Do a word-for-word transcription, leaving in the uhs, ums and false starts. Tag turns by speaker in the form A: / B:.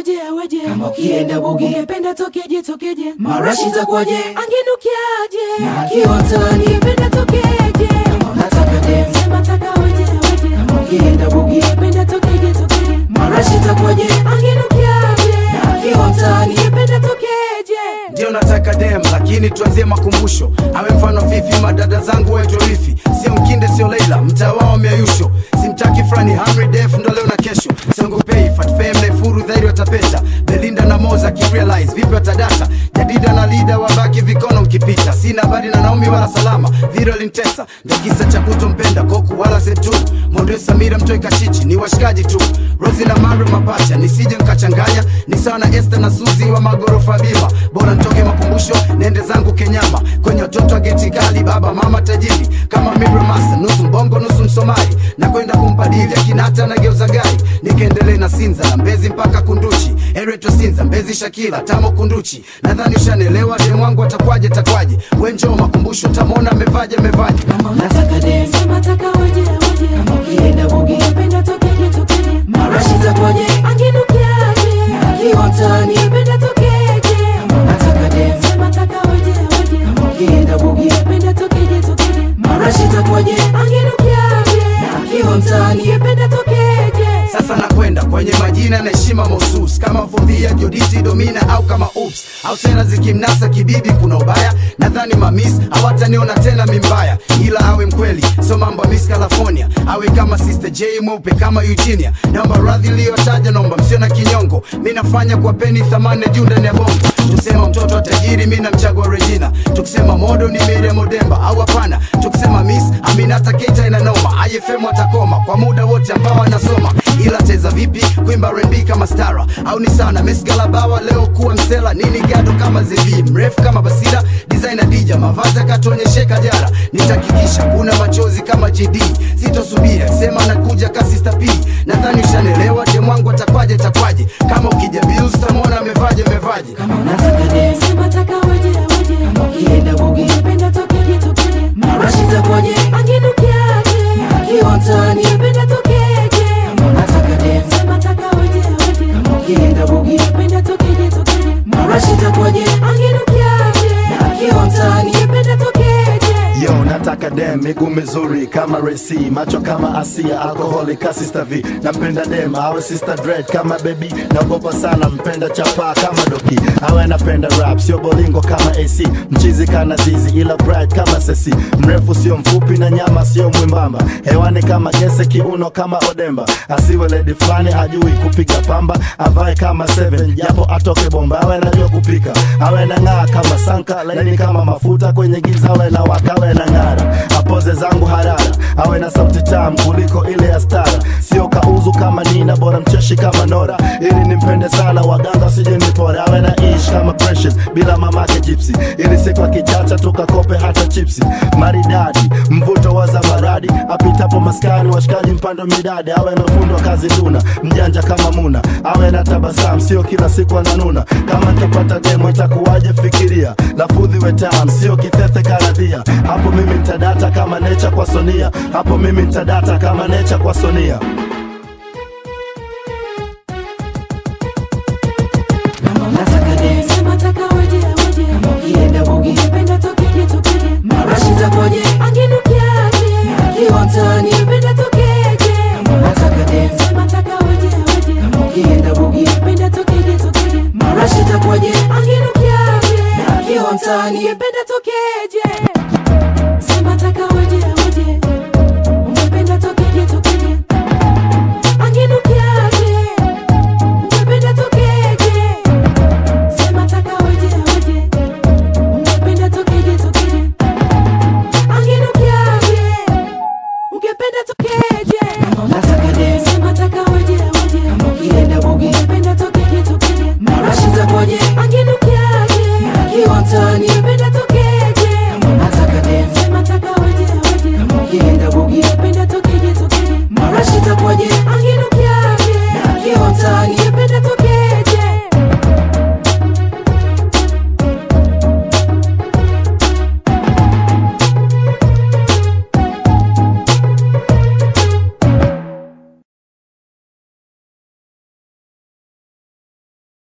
A: weje weje,
B: kama ukienda bugi
A: ungependa tokeje tokeje,
B: marashi itakuwaje,
A: angenukiaje,
B: na akiwa mtaani
A: ungependa tokeje,
B: kama unataka dem
A: sema taka weje weje,
B: kama ukienda bugi
A: ungependa tokeje tokeje,
B: marashi itakuwaje,
A: angenukiaje,
B: na akiwa mtaani
A: ungependa tokeje.
C: Ndio nataka dem, lakini tuanzie makumbusho. Awe mfano fifi, madada zangu wetu rifi. Sio Mkinde, sio Leila, mtaa wao miayusho. Simtaki frani Hamri Def, ndo leo na kesho. Siongopei, fat fame na ifuru dhairi watapeta. Belinda na Moza kirealize, vipi watadata. Jadida na Lida wabaki vikono mkipita. Sina habari na Naomi wala Salama, viro lintesa. Ndo kisa cha kutompenda Koku wala Setu. Mondo Samira mtoi kachichi, ni washikaji tu. Rozi na Mario mapacha, nisije nkachanganya. Ni sawa na Esther na Suzy wa magorofa bima. Bora nitoke makumbusho, nende zangu Kenyama. Kwenye watoto wa geti kali, baba mama tajiri. Kama Mibra Masa, nusu mbongo nusu msomali. Na kwenda kumpadili akinata na geuza gari. Nikaendelee na Sinza, na Mbezi mpaka Kunduchi. Ereto Sinza, Mbezi Shakila, Tamo Kunduchi. Nadhani ushanelewa, demu wangu atakwaje takwaje. Wenjo makumbusho, tamona mevaje mevaje.
B: kama unataka dem
A: Sema taka weje weje,
B: kama ukienda bugi
A: ungependa tokeje tokeje,
B: marashi itakuwaje,
A: angenukiaje,
B: na akiwa mtaani
A: ungependa tokeje,
B: kama unataka dem
A: sema taka weje weje,
B: kama ukienda bugi
A: ungependa tokeje tokeje,
B: marashi itakuwaje,
A: angenukiaje,
B: na akiwa mtaani
A: ungependa tokeje.
C: Sasa nakwenda kwenye majina na heshima mahususi, kama Fobia, Joditi, Domina au kama Oops au sera zikimnasa kibibi kuna ubaya. Nadhani mamis hawataniona tena mimbaya, ila awe mkweli, so mambo Miss California. Awe kama Sister J mweupe kama Eugenia. Naomba radhi liyotaja, naomba msio na kinyongo. Mimi nafanya kwa peni thamani juu ndani ya bongo. Tukisema mtoto tajiri, mimi namchagua Regina. Tukisema modo ni Miriam Odemba au hapana. Tukisema Miss Aminata Keita ina noma. I F M watakoma kwa muda wote ambao wanasoma. Ila teza vipi kuimba R and B kama Stara au ni sana Miss Galabawa leo kuwa msela. Nini gado kama Zevi, mrefu kama Basira, designer Dija, mavazi akatuonyesheka jara. Nitakikisha kuna machozi kama J D. Sitosubiri sema nakuja ka Sister P. Nadhani ushanelewa, demu wangu atakwaje takwaje. Kama ukija Bills tamona mevaje mevaje.
B: kama unataka dem
A: Sema taka weje weje,
B: kama ukienda bugi
A: ungependa tokeje tokeje,
B: marashi itakuwaje,
A: angenukiaje,
B: na akiwa mtaani
A: ungependa tokeje,
B: kama unataka dem
A: sema taka weje weje,
B: kama ukienda bugi
A: ungependa tokeje tokeje,
B: marashi itakuwaje,
A: angenukiaje,
B: na akiwa mtaani
A: ungependa tokeje.
D: Yo, nataka dem, miguu mizuri kama Resi, macho kama Asia, alcoholic ka Sister V. Nampenda dem, awe Sister Dread kama Baby. Naogopa sana, mpenda chapa kama Doki. Awe napenda rap, sio bolingo kama A C. Mchizi kana Zizi, ila bright kama Sesi. Mrefu sio mfupi na nyama sio mwimbamba. Hewani kama Gese, kiuno kama Odemba. Asiwe lady flani, hajui kupiga pamba. Avae kama Seven, japo atoke bomba. Awe najua kupika, awe na ng'aa kama Sanka. Laini kama mafuta kwenye giza, awe na wakawe na ngara. Apoze zangu harara, awe na sauti tamu kuliko ile ya Stara. Sio kauzu kama Nina, bora mcheshi kama Nora. Ili nimpende sana, waganga sije nipore. Awe na ish kama Precious, bila mamake Gypsy. Ili siku akichacha tukakope hata chipsi. Maridadi, mvuto wa zamaradi. Apitapo maskani, washikaji mpando midadi. Awe na ufundi wa kazi duna, mjanja kama Muna. Awe na tabasamu, sio kila siku ananuna. Kama nitapata demo itakuwaje fikiria. Lafudhi we tamu, sio kithethe karadhia. Hapo mimi nitadata kama Nature kwa Sonia. Hapo mimi nitadata kama Nature kwa Sonia.